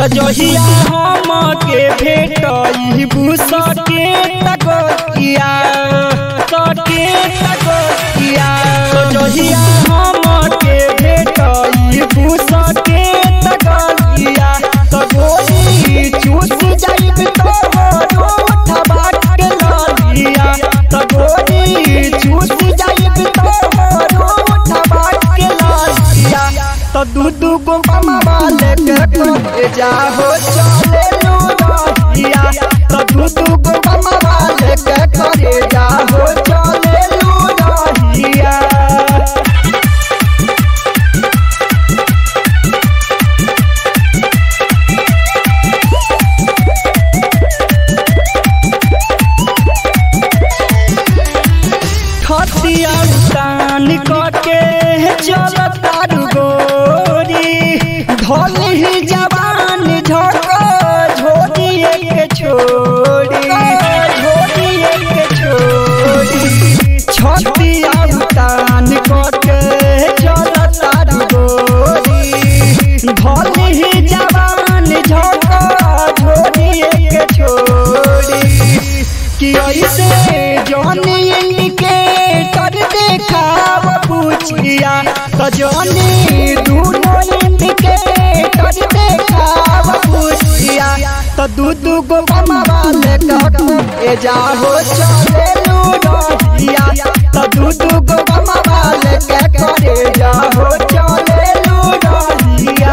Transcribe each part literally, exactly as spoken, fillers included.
तजहिया हम के भेटई बुसा के तगोतिया सके तगोतिया तजहिया हम के भेटई बुसा के तगोतिया तगोली चूस जाइब तोरो उठवा के लालिया तगोली चूस जाइब तोरो उठवा के लालिया तो दू दू गो ममा लेके के जाहो चले लूरिया तो दू दू गो ममा लेके करे जाहो चले लूरिया खतिया तान के चलता गोरी ढोली जवान झोंको झोड़िए के छोड़ी झोड़िए के छोड़ी छतिया तान के चलता गोरी ढोली जवान झोंको झोड़िए के छोड़ी कि ऐसे जानी के कर देखाव पूछिया तो जानी दूनो इनके कर देखाव पूछिया तो दू दू गो ममा लेके ए जाहो चले लूरिया तो दू दू गो ममा लेके करे जाहो चले लूरिया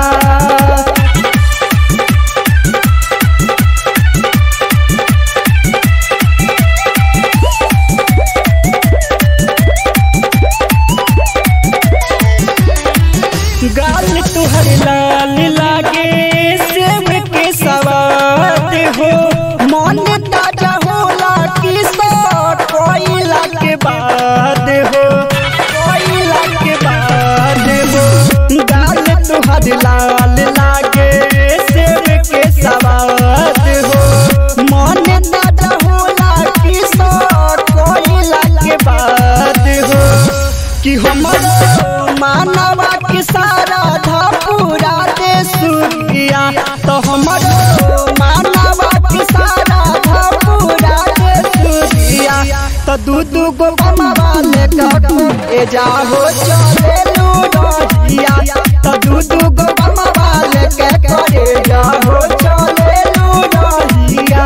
गाल तुहर लाल लागे सेब के सवाद हो मन ताजा होला किसो कोयला के बाद हो कोयला के बाद हो गाल तुहर लाल लागे सेब के सवाद हो मन ताजा होला किसो कोयला के बाद हो कि हमर मानवा के सारा धा पूरा दे सुखिया तो हमारो मानवा के सारा धा पूरा दे सुखिया तो दू दू गो ममा लेके ए जाहो चले लूरिया तो दू दू गो ममा लेके करे जाहो चले लूरिया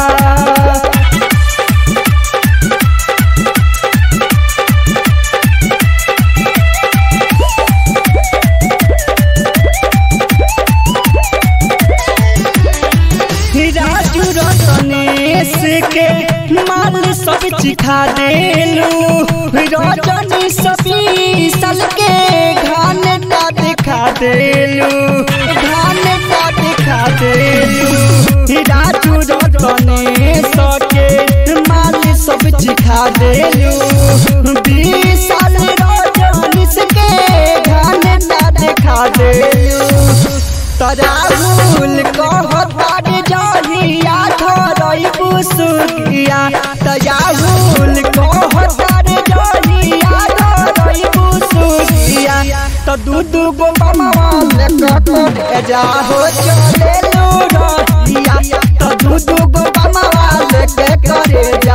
राजू रतनेश के माल सब चिखा देलू रजनी सभी सल के घान का दिखा देलू घान का दिखा देलू राजू रतनेश के माल सब चिखा देलू बीस साल रजनी के घान का दिखा देलू तराहुल कहता जहिया धरई बुसुकिया तयाहुल कहता जहिया धरई बुसुकिया तो दू दू गो ममा लेके जाहो चले लूरिया तो दू दू गो ममा लेके करे